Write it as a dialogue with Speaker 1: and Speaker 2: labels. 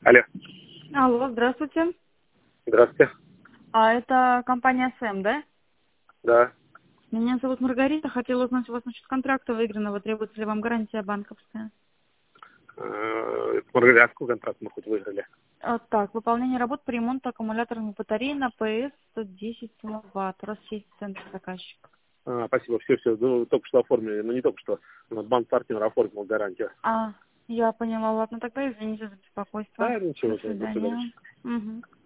Speaker 1: Алло.
Speaker 2: Алло, здравствуйте.
Speaker 1: Здравствуйте.
Speaker 2: Это компания СМ, да?
Speaker 1: Да.
Speaker 2: Меня зовут Маргарита. Хотела узнать у вас насчет контракта выигранного. Требуется ли вам гарантия банковская?
Speaker 1: Маргарита, а сколько контракт мы хоть выиграли?
Speaker 2: Так, выполнение работ по ремонту аккумуляторных батарей на ПС 110 киловатт. У вас есть центр заказчик.
Speaker 1: Спасибо, все. Ну, только что оформили, не только что. Банк-партнер оформил гарантию.
Speaker 2: Я поняла. Ладно, тогда извините за беспокойство.
Speaker 1: Да, ничего,
Speaker 2: До
Speaker 1: до свидания.
Speaker 2: свидания. Угу.